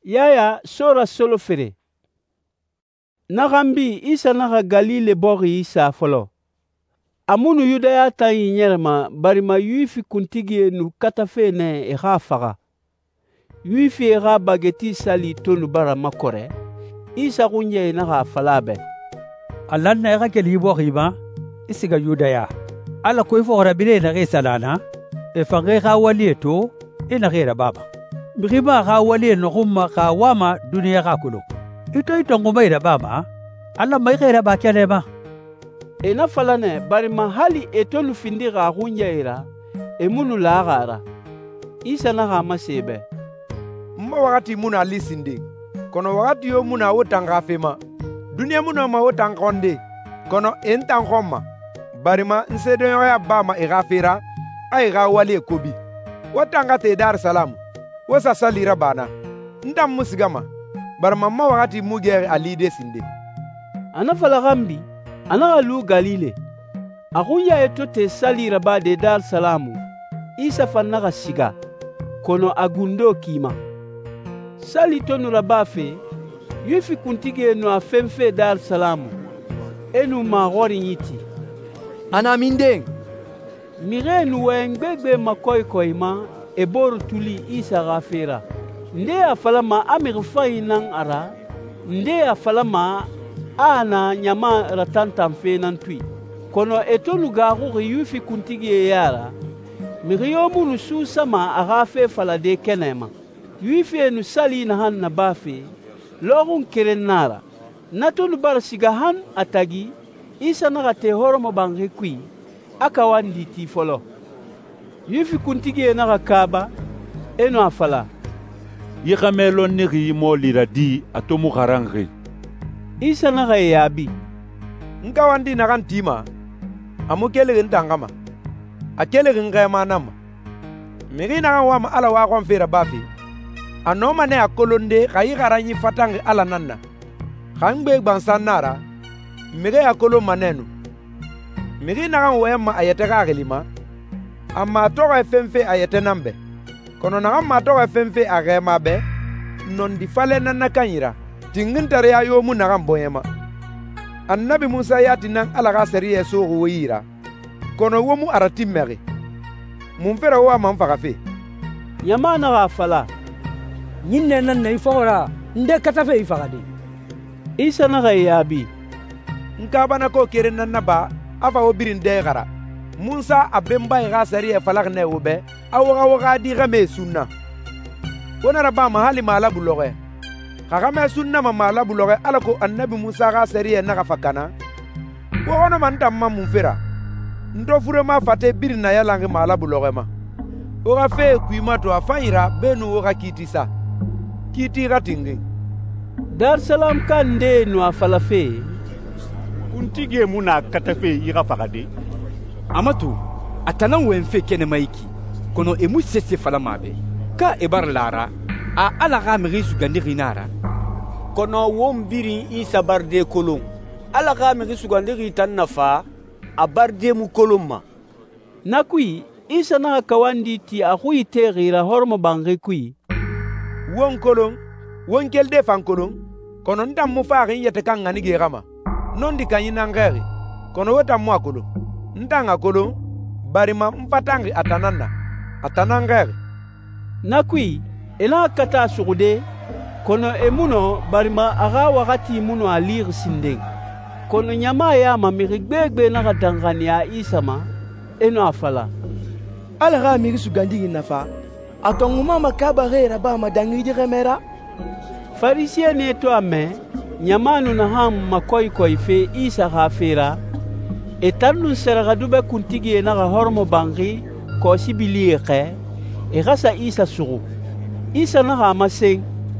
Yaya sora solo fere. Nagambi Isa naga Galile bori Isa folo. Amunu Yudaya ta yinyerma barima yuifi kuntigi nu katafene ega faga. Yuifi ega bageti sali tonu bara makore. Isa kunye naga falabe. Allah na ega keli bori ba isiga Yudaya. Ala ko ifo rabire na ge salana. E fage ga wali to ina gera baba. Bigiba ga wali no humma ga wama duniya ga kulo. Ito ngoma ira baba. Allah mai gera ba kele ba. Ena falane bari mahali etolu findira hunja ira emunu lagara. Isa na gama sebe. Mba wakati muna lisindi. Kono wakati yo muna wotanga fema. Dunia muna ma wotanga onde. Kono entangoma. Bari ma nsedo ya bama igafira. Aiga wali ekobi. Wotanga te Dar Salaam. Wosa salira bana. Ndam musigama. Bari mamma wakati mugere alide sinde. Anafala gambi. Anagalu Galile. Agunya etote salira ba de Dar Salaam. Isa fanaga siga. Kono agundo kima. Sali tonu rabafe. Yufi kuntige no afemfe Dar Salaam. Enu magori nyiti. Anamindeng. Mire nu wengbegbe makoi koima. Eboru tuli Isa gafera. Nde afalama amirfai nang ara. Nde afalama ana nyama ratantam fe nan tui. Kono etonu garu yufi kuntigi yara. Miriyo munu su sama agafe falade kenema. Yufi enu sali na han na bafe. Lorun keren nara. Natonu bar sigahan atagi. Isa nagate horomo bange kui. Akawandi ti folo. Yufi kuntigi naga kaba. Enu afala. Yikamelo nigi mo liradi atomu garangi. Isa naga yabi. Nkawandi nagan tima. Amukele ngangama. Akele ngama nama. Miri naga wama ala wakon fera bafi. Anoma ne akolonde kayi garanyi fatangi ala nana. Kangbe gbansan nara. Miri akolo manenu. Miri naga wema ayete kagelima. Amma toga femfe ayete nambe. Kono naga matoga femfe agema be. Nondi fale nana kanyira. Tingin tare ya yo mu naga mboyema. Annabi Musa yati nang alaga seriye so wira. Kono wo mu arati meri. Mumfera wa mamfaga fe. Nyama naga fala. Nyinne nan na ifora nde katafe ifagade. Isa naga yabi. Nkabana ko keren nan naba afa obirin de gara. Musa abemba ira seriye falag ne wobe awaga di game sunna. Wona raba mahali mala buloge. Kagame sunna mala buloge alako annabi Musa ga seriye naga fakana. Wono man tamma mumfera. Ndo furema fate birina yalange mala buloge ma. Oga fe kuima to afanyira benu oga kitisa. Kiti ratingi. Dar Salaam kande no afala fe. Kuntige muna katafe ira fagade. Amatu, atanan wenfe kene maiki. Kono emu sese fala mabe. Ka ebar lara, a alaga miri sugandi rinara. Kono wombiri Isa barde kolon. Alaga miri sugandi ritan nafa, a barde mu kolomma. Nakui, Isa na kawandi ti ahui terira hormo bange kui. Won kolon, won kelde fan kolon. Kono ndam mu farin yete kan ngani gerama. Nondi kanyina ngeri. Kono weta mwa kolon. Ndanga kolon, barima mfatangi atananda. Atanangeri. Nakui, ela kata sugude, kono emuno barima aga wakati muno alir sindeng. Kono nyama ya mamirigbegbe na katangani ya Isama, eno afala. Alaga miri sugandi nafa, atonguma makabare raba madangi di remera. Farisien eto ame, nyamanu na ham makoi fe Isa hafera, etanu seragadube kuntigi enaga hormo bangi, ko sibilieke, egasa Isa suru. Isa na hama seng.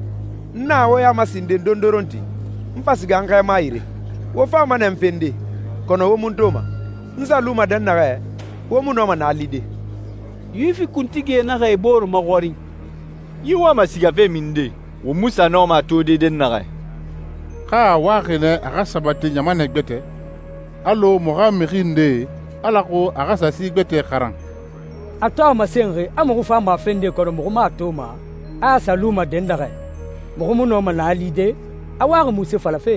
Na woya masinde dondoronti. Mfasiga nga maire. Wo fama na mfende. Kono wo muntoma. Nsa luma dan na wo munoma na alide. Yufi kuntige na eboru magori. Yiwa masiga ve minde. Wo Musa no ma to de den na Ka wakene agasabati nyamane gbete. Alo moga mirinde alako agasasi gbete karang. Ato masenge amugu famba fende kono mugu matoma. A saluma dendare. mogo mu no ma na lide awa muse falafe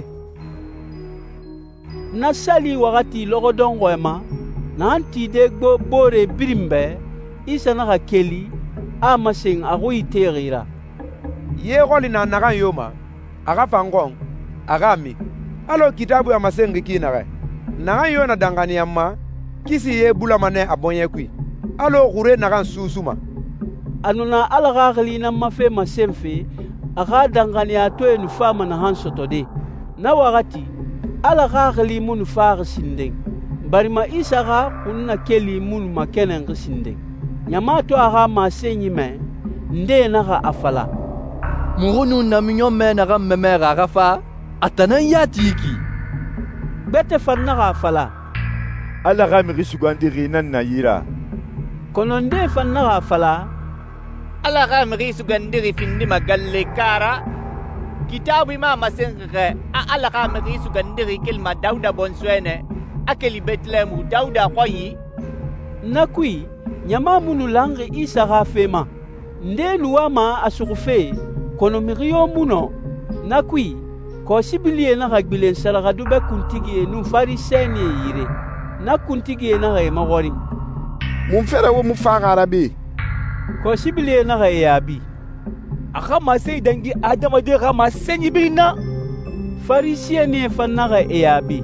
na sali wakati logodon wema na antide gbo bore birimbe isa na ka keli a masing ago itegira ye goli na naga yoma aga fangong aga mi alo kitabu ya masengi kinare naga yona dangani yamma kisi ye bula mane abonye kui alo gure naga susuma anuna alaga gali na mafe masemfe aga dangani ato nu fama na hansoto de na wakati alaga gali mun faga sindeng barima isa ga kunna keli mun makenen sindeng nyamato aga masenyi me nde na ga afala mugunu na minyo me na ga meme ga fa atanan ya tiki bete fanna ga afala ala ga mi sugandiri nan na yira kono nde fanna ga afala ala ga mi sugandiri finni magalle kara kitabu ma masenga ala ga mi sugandiri kelma dauda bonswene akeli betlemu dauda khoyi nakui nyama munu langi isa ga fema nde nuwama asukufe kono miriyo muno nakui ko sibilie na ga gbilen salaga dube kuntigi nu fariseni yire na kuntigi na ga magori mun fere wo mu faga arabi ko sibilie na ga yabi aka masai dangi adama de ga masenyi bina fariseni fanna ga yabi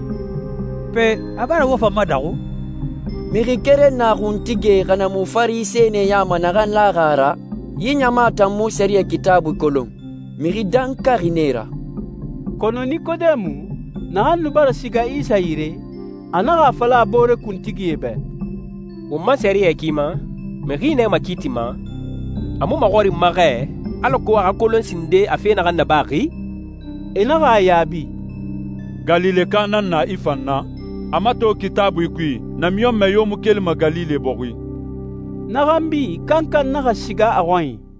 pe abara wo fama dago miri kere na kuntige kana mu farisene ya managan lagara yinyama tamu seria kitabu kolon miri dankarinera kono Nikodemu na hannu bara siga isa yire anaga fala bore kuntigi ebe umma seria kima miri ne makitima amu magori mage aloko aga kolon sinde afena ganna bagi enaga yabi Galile kanan na ifanna amato kitabu ikui na miyo meyo mukeli magalile bogui nagambi kankan naga siga awai